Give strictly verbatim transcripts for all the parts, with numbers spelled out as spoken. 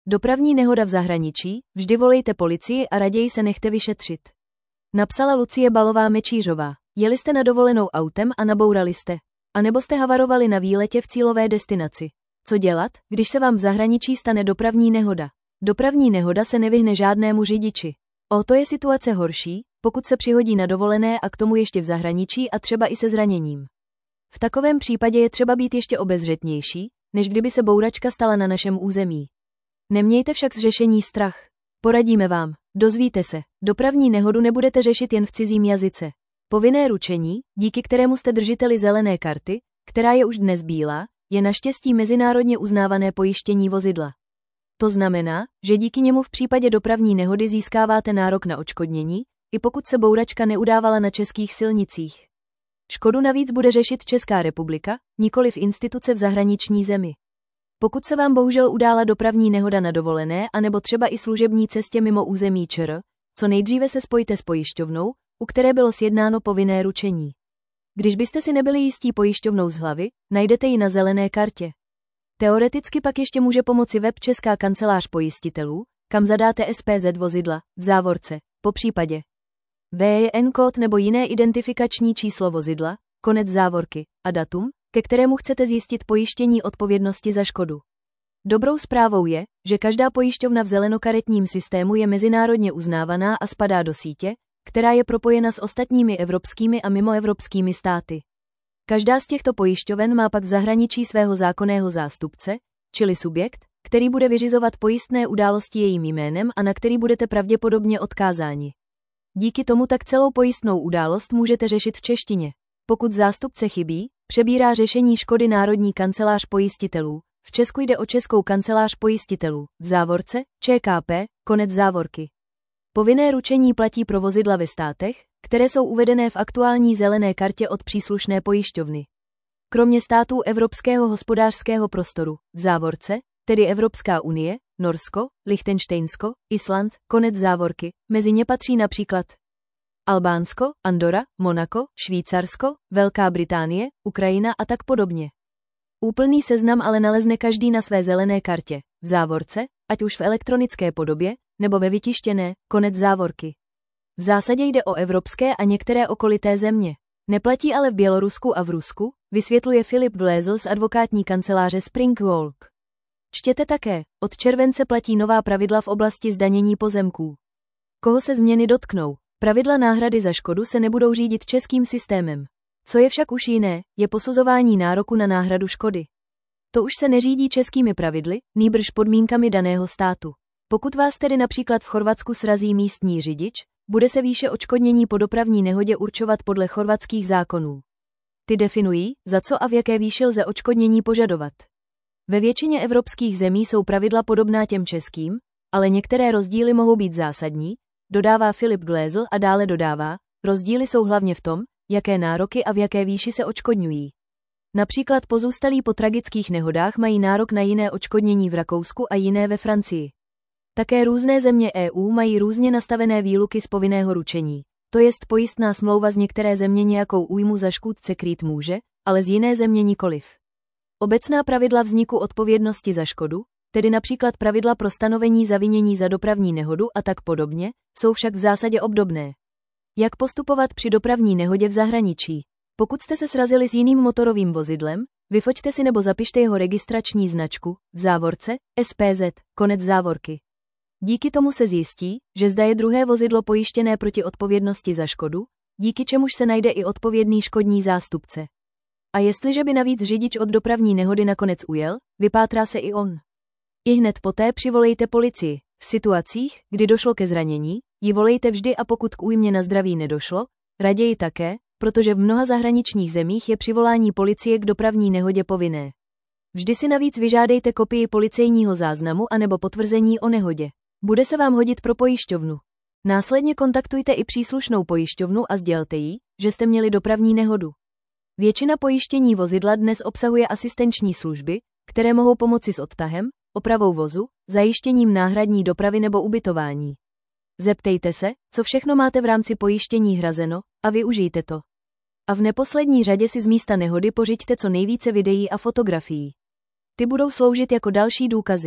Dopravní nehoda v zahraničí, vždy volejte policii a raději se nechte vyšetřit. Napsala Lucie Balová Mečířová. Jeli jste na dovolenou autem a nabourali jste. A nebo jste havarovali na výletě v cílové destinaci. Co dělat, když se vám v zahraničí stane dopravní nehoda? Dopravní nehoda se nevyhne žádnému řidiči. O to je situace horší, pokud se přihodí na dovolené a k tomu ještě v zahraničí a třeba i se zraněním. V takovém případě je třeba být ještě obezřetnější, než kdyby se bouračka stala na našem území. Nemějte však z řešení strach. Poradíme vám. Dozvíte se, dopravní nehodu nebudete řešit jen v cizím jazyce. Povinné ručení, díky kterému jste držiteli zelené karty, která je už dnes bílá, je naštěstí mezinárodně uznávané pojištění vozidla. To znamená, že díky němu v případě dopravní nehody získáváte nárok na odškodnění, i pokud se bouračka neudávala na českých silnicích. Škodu navíc bude řešit Česká republika, nikoliv instituce v zahraniční zemi. Pokud se vám bohužel udála dopravní nehoda na dovolené anebo třeba i služební cestě mimo území ČR, co nejdříve se spojte s pojišťovnou, u které bylo sjednáno povinné ručení. Když byste si nebyli jistí pojišťovnou z hlavy, najdete ji na zelené kartě. Teoreticky pak ještě může pomoci web Česká kancelář pojistitelů, kam zadáte S P Z vozidla, v závorce, popřípadě V J N kód nebo jiné identifikační číslo vozidla, konec závorky, a datum, ke kterému chcete zjistit pojištění odpovědnosti za škodu. Dobrou zprávou je, že každá pojišťovna v zelenokaretním systému je mezinárodně uznávaná a spadá do sítě, která je propojena s ostatními evropskými a mimoevropskými státy. Každá z těchto pojišťoven má pak v zahraničí svého zákonného zástupce, čili subjekt, který bude vyřizovat pojistné události jejím jménem a na který budete pravděpodobně odkázáni. Díky tomu tak celou pojistnou událost můžete řešit v češtině. Pokud zástupce chybí, přebírá řešení škody Národní kancelář pojistitelů. V Česku jde o Českou kancelář pojistitelů, v závorce, Č K P, konec závorky. Povinné ručení platí pro vozidla ve státech, které jsou uvedené v aktuální zelené kartě od příslušné pojišťovny. Kromě států Evropského hospodářského prostoru, v závorce, tedy Evropská unie, Norsko, Lichtenštejnsko, Island, konec závorky, mezi ně patří například Albánsko, Andora, Monako, Švýcarsko, Velká Británie, Ukrajina a tak podobně. Úplný seznam ale nalezne každý na své zelené kartě, v závorce, ať už v elektronické podobě, nebo ve vytištěné, konec závorky. V zásadě jde o evropské a některé okolité země. Neplatí ale v Bělorusku a v Rusku, vysvětluje Filip Glézl z advokátní kanceláře Spring Walk. Čtěte také, od července platí nová pravidla v oblasti zdanění pozemků. Koho se změny dotknou? Pravidla náhrady za škodu se nebudou řídit českým systémem. Co je však už jiné, je posuzování nároku na náhradu škody. To už se neřídí českými pravidly, nýbrž podmínkami daného státu. Pokud vás tedy například v Chorvatsku srazí místní řidič, bude se výše odškodnění po dopravní nehodě určovat podle chorvatských zákonů. Ty definují, za co a v jaké výši lze odškodnění požadovat. Ve většině evropských zemí jsou pravidla podobná těm českým, ale některé rozdíly mohou být zásadní, dodává Filip Glézl a dále dodává, rozdíly jsou hlavně v tom, jaké nároky a v jaké výši se odškodňují. Například pozůstalí po tragických nehodách mají nárok na jiné odškodnění v Rakousku a jiné ve Francii. Také různé země E U mají různě nastavené výluky z povinného ručení. To jest pojistná smlouva z některé země nějakou újmu za škůdce krýt může, ale z jiné země nikoliv. Obecná pravidla vzniku odpovědnosti za škodu, tedy například pravidla pro stanovení zavinění za dopravní nehodu a tak podobně, jsou však v zásadě obdobné. Jak postupovat při dopravní nehodě v zahraničí? Pokud jste se srazili s jiným motorovým vozidlem, vyfoťte si nebo zapište jeho registrační značku, v závorce, S P Z, konec závorky. Díky tomu se zjistí, že zda je druhé vozidlo pojištěné proti odpovědnosti za škodu, díky čemuž se najde i odpovědný škodní zástupce. A jestliže by navíc řidič od dopravní nehody nakonec ujel, vypátrá se i on. I hned poté přivolejte policii. V situacích, kdy došlo ke zranění, ji volejte vždy a pokud k újmě na zdraví nedošlo, raději také, protože v mnoha zahraničních zemích je přivolání policie k dopravní nehodě povinné. Vždy si navíc vyžádejte kopii policejního záznamu anebo potvrzení o nehodě. Bude se vám hodit pro pojišťovnu. Následně kontaktujte i příslušnou pojišťovnu a sdělte jí, že jste měli dopravní nehodu. Většina pojištění vozidla dnes obsahuje asistenční služby, které mohou pomoci s odtahem, opravou vozu, zajištěním náhradní dopravy nebo ubytování. Zeptejte se, co všechno máte v rámci pojištění hrazeno, a využijte to. A v neposlední řadě si z místa nehody pořiďte co nejvíce videí a fotografií. Ty budou sloužit jako další důkazy.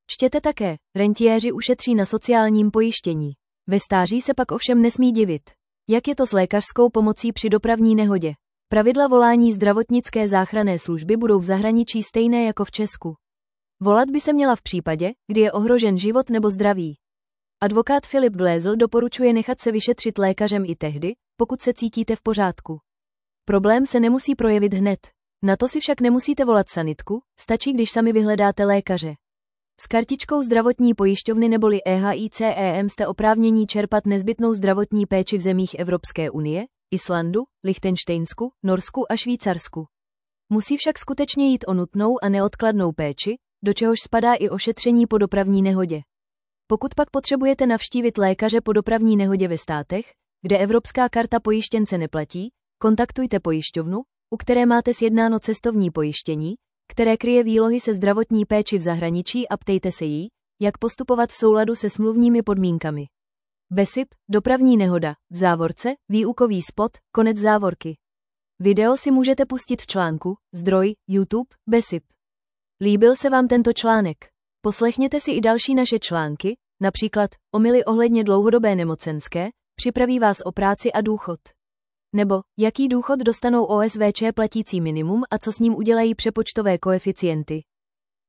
Čtěte také, rentiéři ušetří na sociálním pojištění. Ve stáří se pak ovšem nesmí divit. Jak je to s lékařskou pomocí při dopravní nehodě? Pravidla volání zdravotnické záchranné služby budou v zahraničí stejné jako v Česku. Volat by se měla v případě, kdy je ohrožen život nebo zdraví. Advokát Filip Glézl doporučuje nechat se vyšetřit lékařem i tehdy, pokud se cítíte v pořádku. Problém se nemusí projevit hned. Na to si však nemusíte volat sanitku, stačí, když sami vyhledáte lékaře. S kartičkou zdravotní pojišťovny neboli E H I C E M jste oprávnění čerpat nezbytnou zdravotní péči v zemích Evropské unie, Islandu, Lichtenštejnsku, Norsku a Švýcarsku. Musí však skutečně jít o nutnou a neodkladnou péči, do čehož spadá i ošetření po dopravní nehodě. Pokud pak potřebujete navštívit lékaře po dopravní nehodě ve státech, kde evropská karta pojištěnce neplatí, kontaktujte pojišťovnu, u které máte sjednáno cestovní pojištění, které kryje výlohy se zdravotní péči v zahraničí a ptejte se jí, jak postupovat v souladu se smluvními podmínkami. BESIP, dopravní nehoda, v závorce, výukový spot, konec závorky. Video si můžete pustit v článku, zdroj, YouTube, BESIP. Líbil se vám tento článek? Poslechněte si i další naše články, například omyly ohledně dlouhodobé nemocenské, připraví vás o práci a důchod. Nebo jaký důchod dostanou O S V Č platící minimum a co s ním udělají přepočtové koeficienty.